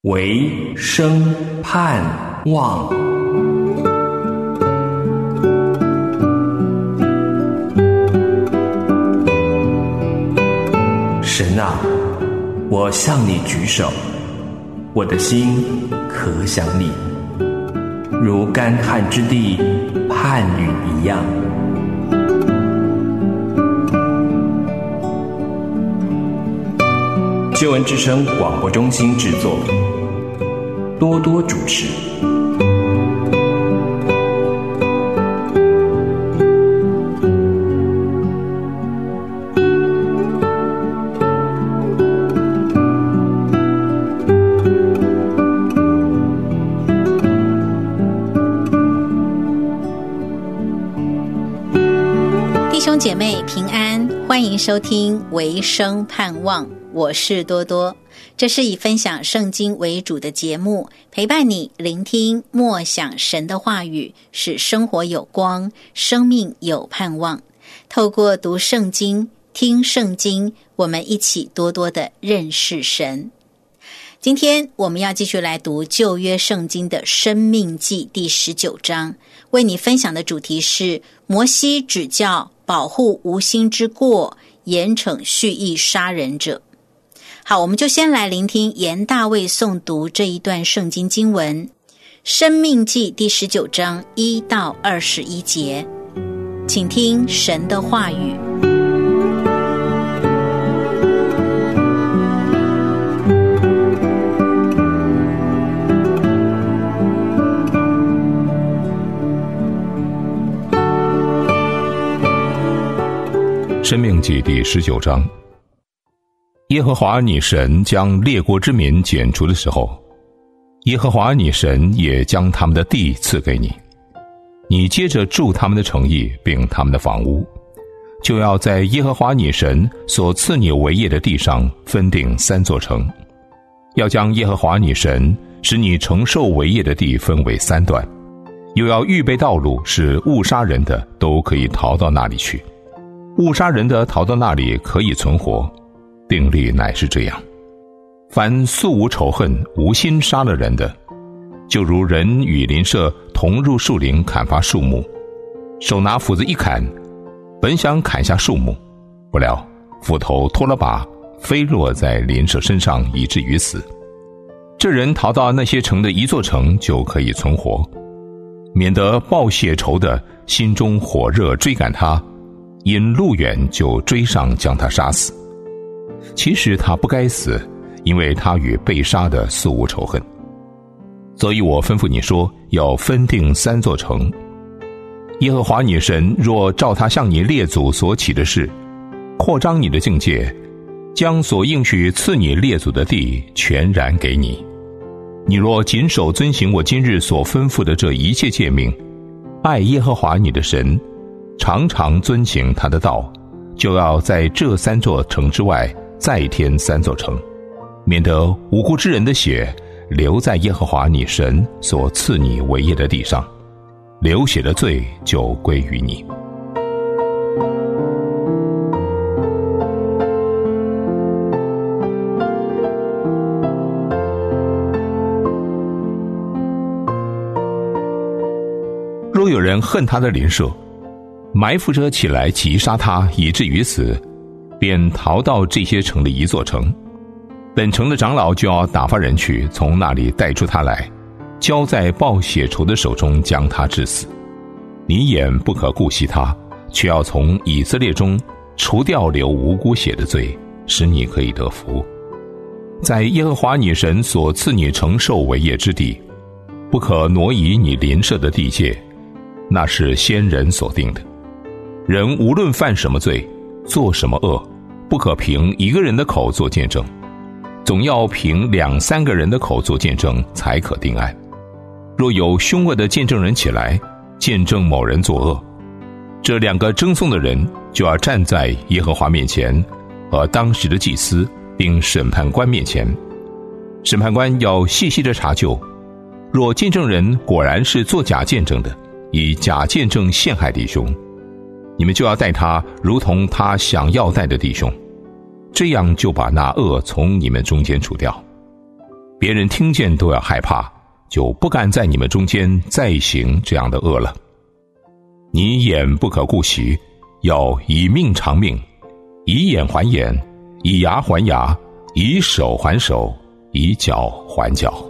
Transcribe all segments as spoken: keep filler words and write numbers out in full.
唯生盼望。神啊，我向你举手，我的心可想你，如干旱之地盼雨一样。救恩之声广播中心制作，多多主持。 弟兄姐妹平安，欢迎收听唯生盼望，我是多多。这是以分享圣经为主的节目，陪伴你聆听默想神的话语，使生活有光，生命有盼望。透过读圣经、听圣经，我们一起多多的认识神。今天我们要继续来读旧约圣经的申命记第十九章，为你分享的主题是摩西指教保护无心之过，严惩蓄意杀人者。好，我们就先来聆听严大卫诵读这一段圣经经文，申命记第十九章一到二十一节，请听神的话语。 申命记第十九章，耶和华你神将列国之民剪除的时候，耶和华你神也将他们的地赐给你，你接着住他们的城邑并他们的房屋，就要在耶和华你神所赐你为业的地上分定三座城，要将耶和华你神使你承受为业的地分为三段，又要预备道路，使误杀人的都可以逃到那里去，误杀人的逃到那里可以存活。定例乃是这样：凡素无仇恨、无心杀了人的，就如人与邻舍同入树林砍伐树木，手拿斧子一砍，本想砍下树木，不料斧头脱了把，飞落在邻舍身上，以至于死。这人逃到那些城的一座城，就可以存活，免得报血仇的心中火热追赶他，因路远就追上将他杀死。其实他不该死，因为他与被杀的素无仇恨。所以我吩咐你说，要分定三座城。耶和华你神若照他向你列祖所起的事，扩张你的境界，将所应许赐你列祖的地全然给你，你若谨守遵行我今日所吩咐的这一切诫命，爱耶和华你的神，常常遵行他的道，就要在这三座城之外再添三座城，免得无辜之人的血流在耶和华你神所赐你为业的地上，流血的罪就归于你。若有人恨他的邻舍，埋伏着起来击杀他，以至于死，便逃到这些城的一座城，本城的长老就要打发人去，从那里带出他来，交在报血仇的手中，将他致死。你眼不可顾惜他，却要从以色列中除掉流无辜血的罪，使你可以得福。在耶和华你神所赐你承受为业之地，不可挪移你邻舍的地界，那是先人所定的。人无论犯什么罪，做什么恶，不可凭一个人的口做见证，总要凭两三个人的口做见证，才可定案。若有凶恶的见证人起来，见证某人作恶，这两个争讼的人就要站在耶和华面前和当时的祭司并审判官面前，审判官要细细的查究，若见证人果然是作假见证的，以假见证陷害弟兄，你们就要待他如同他想要待的弟兄，这样就把那恶从你们中间除掉。 别人听见都要害怕，就不敢在你们中间再行这样的恶了。你眼不可顾惜，要以命偿命，以眼还眼，以牙还牙，以手还手，以脚还脚。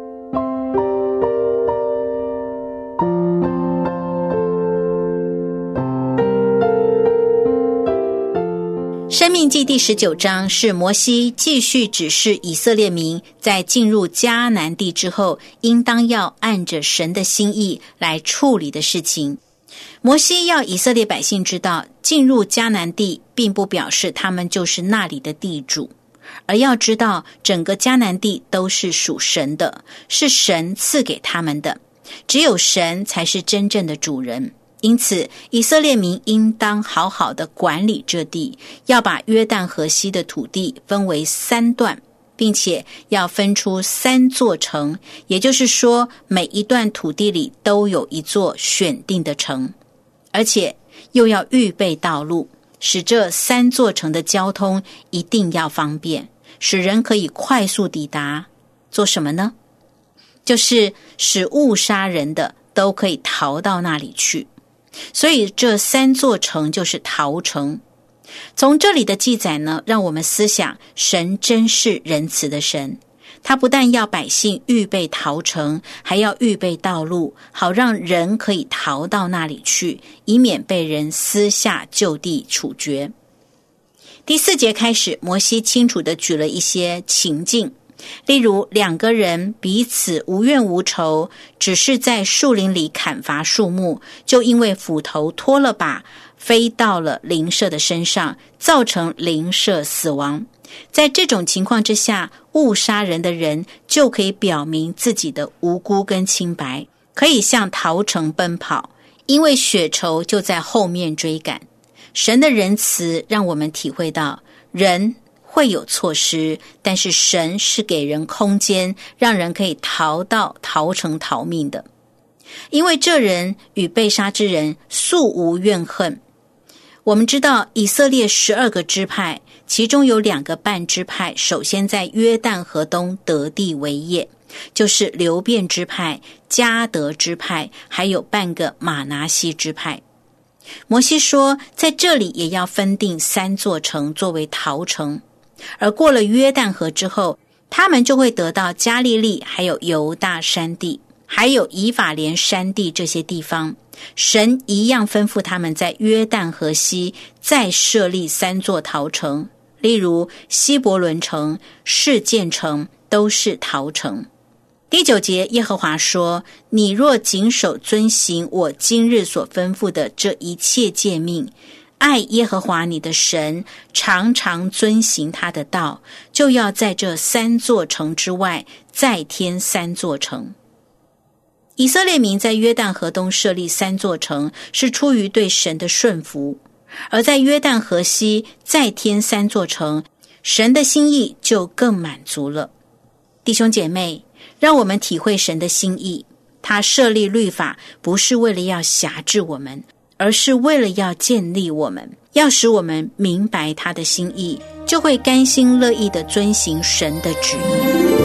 申命记第十九章是摩西继续指示以色列民在进入迦南地之后，应当要按着神的心意来处理的事情。摩西要以色列百姓知道，进入迦南地并不表示他们就是那里的地主，而要知道整个迦南地都是属神的，是神赐给他们的，只有神才是真正的主人。因此以色列民应当好好的管理这地，要把约旦河西的土地分为三段，并且要分出三座城，也就是说每一段土地里都有一座选定的城，而且又要预备道路，使这三座城的交通一定要方便，使人可以快速抵达。做什么呢？就是使误杀人的都可以逃到那里去。所以这三座城就是逃城。从这里的记载呢，让我们思想神真是仁慈的神，他不但要百姓预备逃城，还要预备道路，好让人可以逃到那里去，以免被人私下就地处决。第四节开始，摩西清楚地举了一些情境，例如两个人彼此无怨无仇，只是在树林里砍伐树木，就因为斧头脱了把飞到了邻舍的身上，造成邻舍死亡。在这种情况之下，误杀人的人就可以表明自己的无辜跟清白，可以向逃城奔跑，因为血仇就在后面追赶。神的仁慈让我们体会到，人会有错失，但是神是给人空间，让人可以逃到逃城逃命的。因为这人与被杀之人素无怨恨。我们知道以色列十二个支派，其中有两个半支派首先在约旦河东得地为业，就是流便支派、迦得支派，还有半个玛拿西支派。摩西说，在这里也要分定三座城作为逃城，而过了约旦河之后，他们就会得到加利利，还有犹大山地，还有以法莲山地这些地方。神一样吩咐他们在约旦河西再设立三座逃城，例如希伯伦城、示剑城都是逃城。第九节，耶和华说，你若谨守遵行我今日所吩咐的这一切诫命，爱耶和华你的神，常常遵行他的道，就要在这三座城之外再添三座城。以色列民在约旦河东设立三座城，是出于对神的顺服，而在约旦河西再添三座城，神的心意就更满足了。弟兄姐妹，让我们体会神的心意，他设立律法不是为了要辖制我们，而是为了要建立我们，要使我们明白他的心意，就会甘心乐意地遵行神的旨意。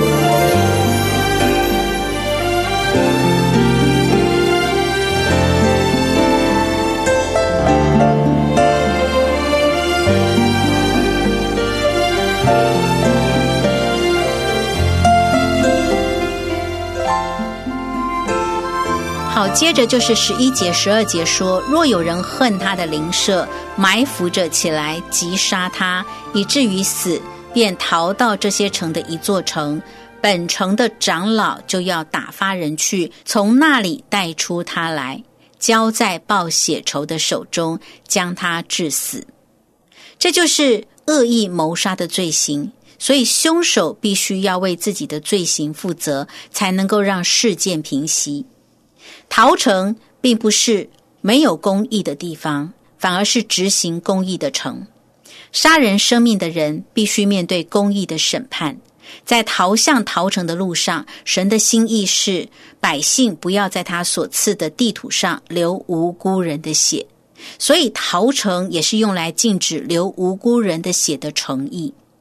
好，接着就是十一节、十二节说，若有人恨他的邻舍，埋伏着起来击杀他，以至于死，便逃到这些城的一座城，本城的长老就要打发人去，从那里带出他来，交在报血仇的手中，将他致死。这就是恶意谋杀的罪行，所以凶手必须要为自己的罪行负责，才能够让事件平息。逃城并不是没有公义的地方，反而是执行公义的城。杀人生命的人必须面对公义的审判。在逃向逃城的路上，神的心意是百姓不要在他所赐的地土上流无辜人的血，所以逃城也是用来禁止流无辜人的血的诚意。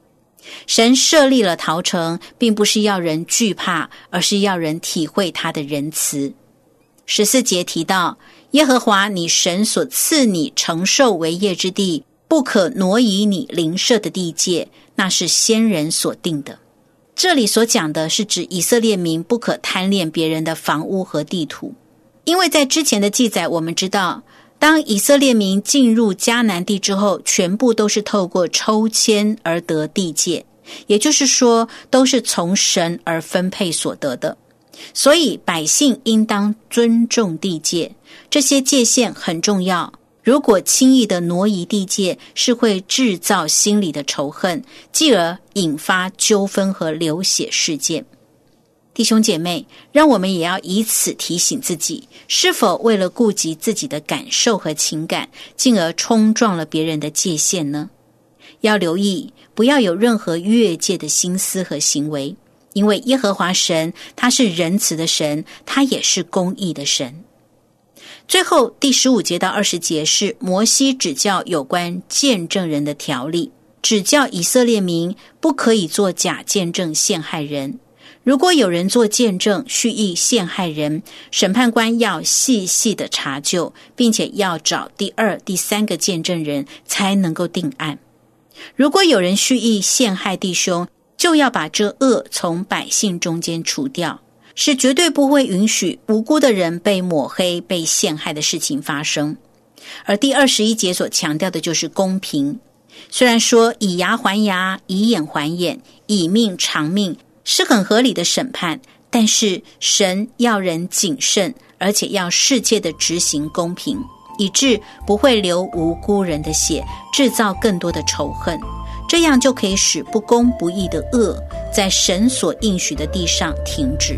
神设立了逃城，并不是要人惧怕，而是要人体会他的仁慈。十四节提到，耶和华你神所赐你承受为业之地，不可挪移你邻舍的地界，那是先人所定的。这里所讲的是指以色列民不可贪恋别人的房屋和地土，因为在之前的记载我们知道，当以色列民进入迦南地之后，全部都是透过抽签而得地界，也就是说都是从神而分配所得的。所以百姓应当尊重地界，这些界限很重要。如果轻易的挪移地界，是会制造心里的仇恨，继而引发纠纷和流血事件。弟兄姐妹，让我们也要以此提醒自己，是否为了顾及自己的感受和情感，进而冲撞了别人的界限呢？要留意，不要有任何越界的心思和行为，因为耶和华神他是仁慈的神，他也是公义的神。最后第十五节到二十节是摩西指教有关见证人的条例，指教以色列民不可以做假见证陷害人。如果有人做见证蓄意陷害人，审判官要细细的查究，并且要找第二、第三个见证人才能够定案。如果有人蓄意陷害弟兄，就要把这恶从百姓中间除掉，是绝对不会允许无辜的人被抹黑、被陷害的事情发生。而第二十一节所强调的就是公平。虽然说以牙还牙，以眼还眼，以命偿命是很合理的审判，但是神要人谨慎，而且要世界的执行公平，以致不会流无辜人的血，制造更多的仇恨，这样就可以使不公不义的恶在神所应许的地上停止。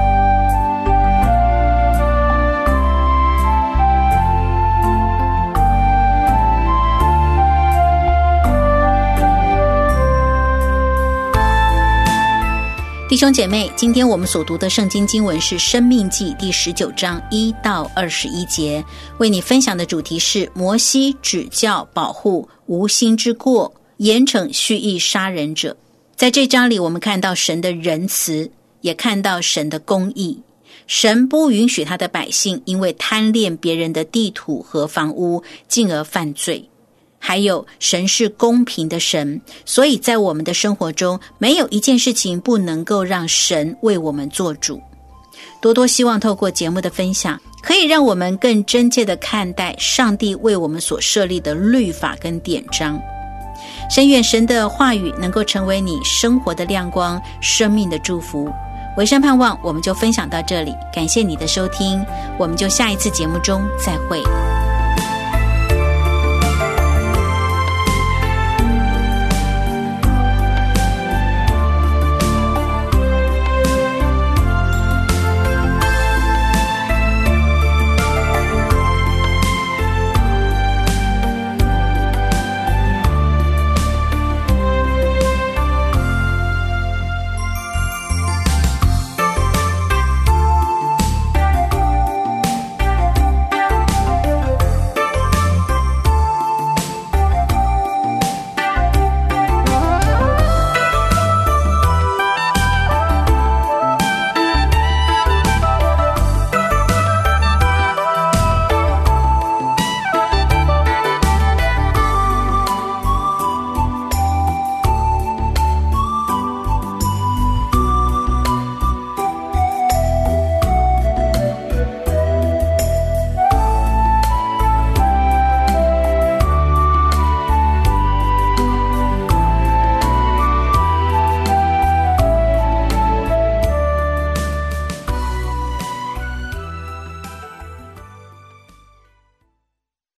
弟兄姐妹，今天我们所读的圣经经文是申命记第十九章一到二十一节，为你分享的主题是摩西指教保护无心之过，严惩蓄意杀人者。在这章里，我们看到神的仁慈，也看到神的公义。神不允许他的百姓因为贪恋别人的地土和房屋，进而犯罪。还有，神是公平的神，所以在我们的生活中，没有一件事情不能够让神为我们做主。多多希望透过节目的分享，可以让我们更真切地看待上帝为我们所设立的律法跟典章。深愿神的话语能够成为你生活的亮光，生命的祝福。维生盼望我们就分享到这里，感谢你的收听，我们就下一次节目中再会。